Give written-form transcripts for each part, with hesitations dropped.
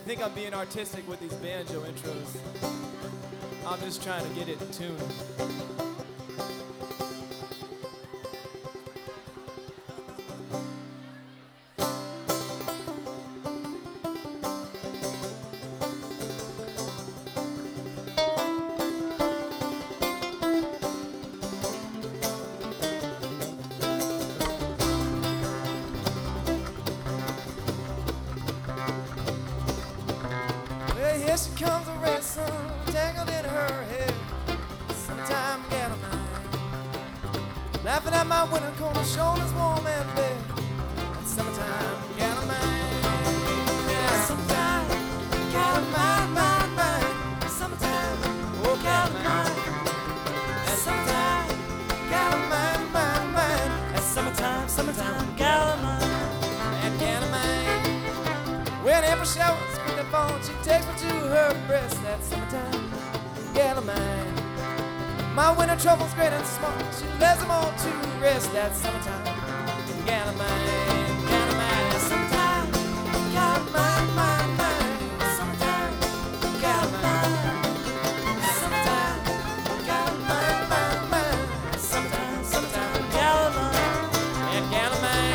think I'm being artistic with these banjo intros. I'm just trying to get it in tune. Here she comes a racing, tangled in her hair. Sometime get a mind, laughing at my winter coat, her shoulders warm and bare. And summertime get a mind, yeah. Sometime get a mind. Summertime, oh get a mind. And summertime get a mind. And summertime get a mind. And get a mind. When every shower she takes me to her breast. That summertime, gal of mine. My winter trouble's great and small, she lays them all to rest. That summertime, gal of mine, gal of mine. Summertime, gal of mine. Summertime, gal of mine. Summertime, gal of mine. Summertime, gal of mine. And gal of mine.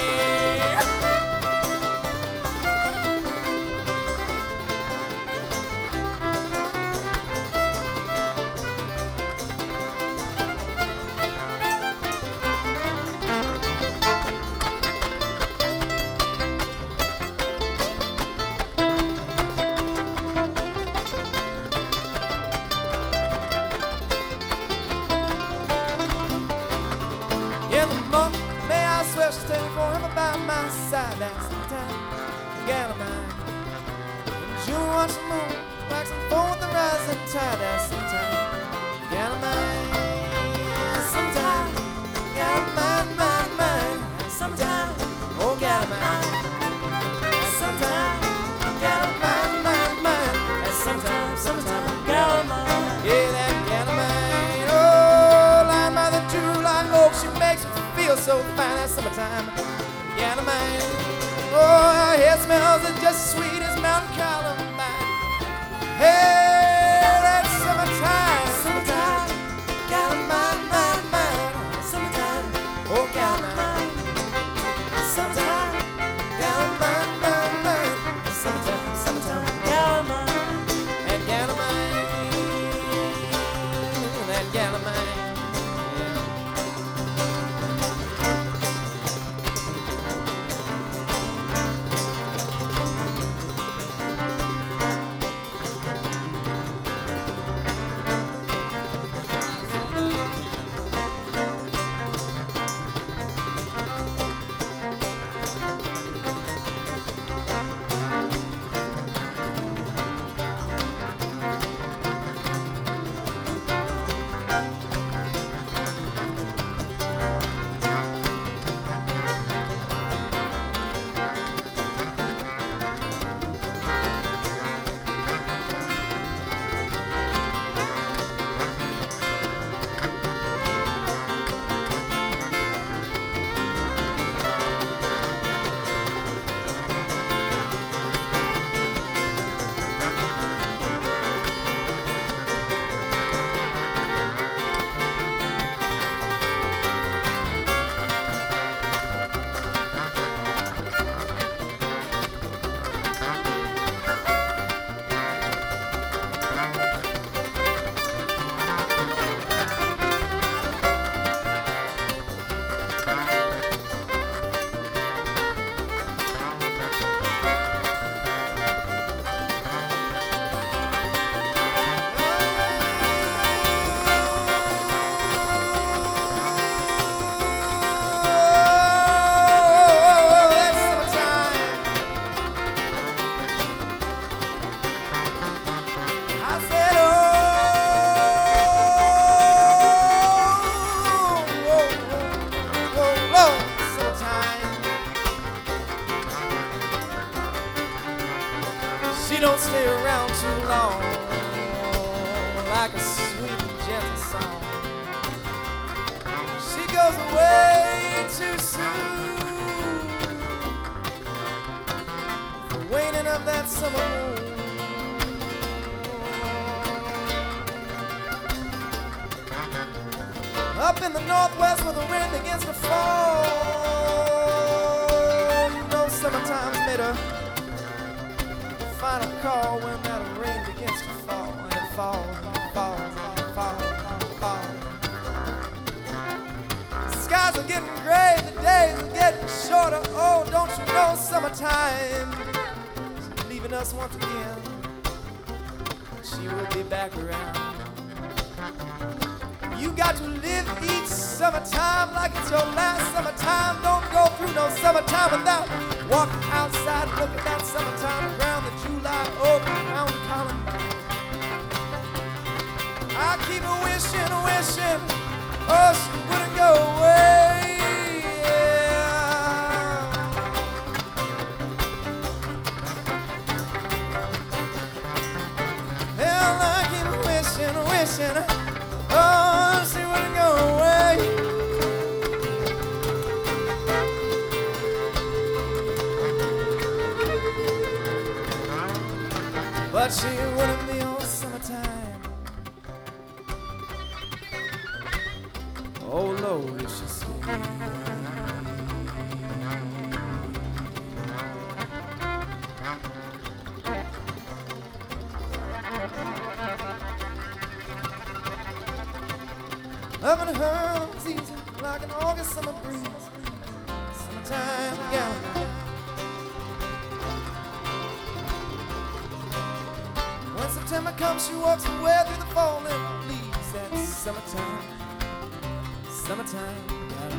In the month, may I swear she's taking forever by my side. That's the time, gal of mine. In June, watch the moon, waxing forward the rising tide. That's the time, gal of mine. Sometime, gal of mine. Sometime, oh gal of mine. Sometime, gal of mine. Sometime, gal of mine. Yeah, that gal of mine. Oh, line by the true line oak, she makes me feel so fine. That summertime, gal of mine. Oh, her hair smells just as sweet as Mount Columbine. Hey, that summertime, gal of mine. Summertime, oh gal of mine. Summertime, gal of mine. Summertime, gal of mine. And gal of mine, that gal of mine. She don't stay around too long, like a sweet and gentle song. She goes away too soon. The waning of that summer moon. Up in the northwest where the rain begins to fall, you know summertime's made a final call when that rain begins to fall, and it falls, falls, falls, falls. The skies are getting gray, the days are getting shorter. Oh, don't you know summertime is leaving us once again? She will be back around. You got to live each summertime like it's your last summertime. Don't go through no summertime without walking outside and looking at that summertime around the July oak mountain column. I keep wishing, wishing, oh, she wouldn't go away. Yeah. Hell, I keep wishing, wishing, oh, she wouldn't go away. But she wouldn't be on summertime. Oh Lord, if she stayed. Loving her was easy like an August summer breeze. Summertime gal. When September comes, she walks away through the falling leaves. That's summertime, summertime gal.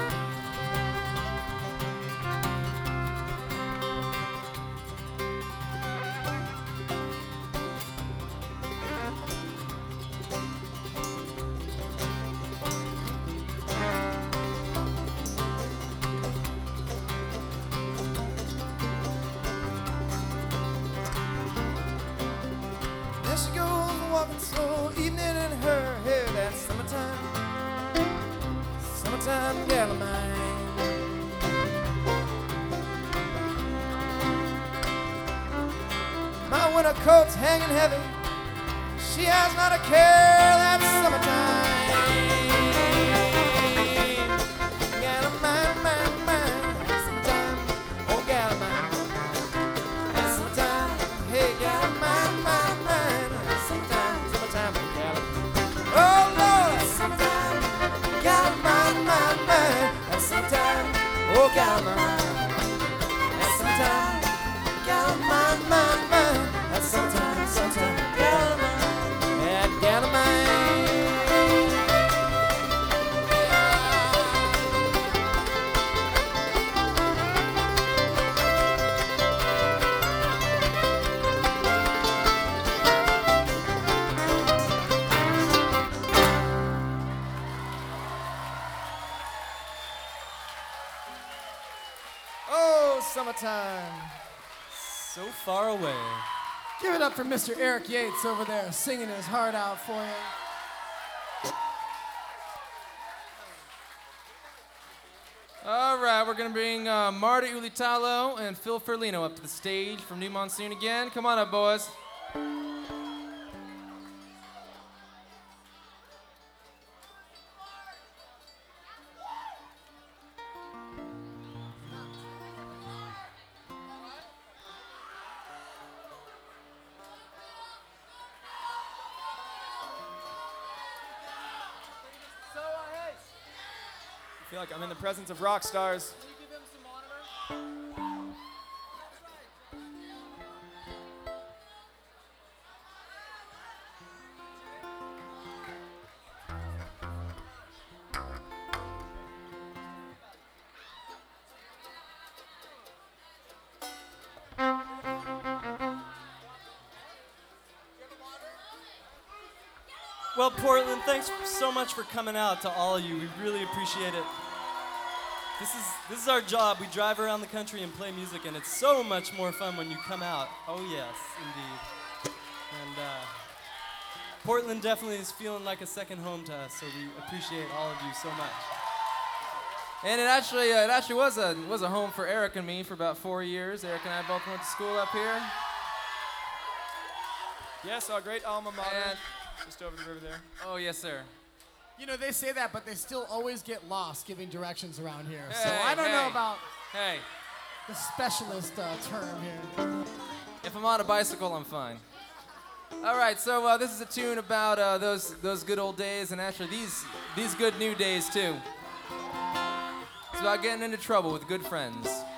She goes walking slow, evening in her hair. That's summertime, summertime gal of mine. My winter coat's hanging heavy. She has not a care. That's summertime. Gal of mine, mine, mine. That's summertime. Oh, gal of mine. That's summertime. Hey, gal of mine, mine, mine. Oh Lord, sometime, got mine, mine, mine. And sometime, oh, got mine. And sometime, got mine, mine, mine. And sometime, sometime, got mine. And got mine. Oh, summertime. So far away. Give it up for Mr. Eric Yates over there singing his heart out for you. All right, we're going to bring Marta Ulitalo and Phil Ferlino up to the stage from New Monsoon again. Come on up, boys. I feel like I'm in the presence of rock stars. Well, Portland, thanks so much for coming out to all of you. We really appreciate it. This is our job. We drive around the country and play music, and it's so much more fun when you come out. Oh yes, indeed. And Portland definitely is feeling like a second home to us, so we appreciate all of you so much. And it actually was a home for Eric and me for about 4 years. Eric and I both went to school up here. Yes, our great alma mater. And- Just over the river there. Oh, yes, sir. You know, they say that, but they still always get lost giving directions around here. So Hey, I don't know hey. about Hey, the specialist term here. if I'm on a bicycle, I'm fine. All right, so this is a tune about those good old days, and actually these good new days too. It's about getting into trouble with good friends.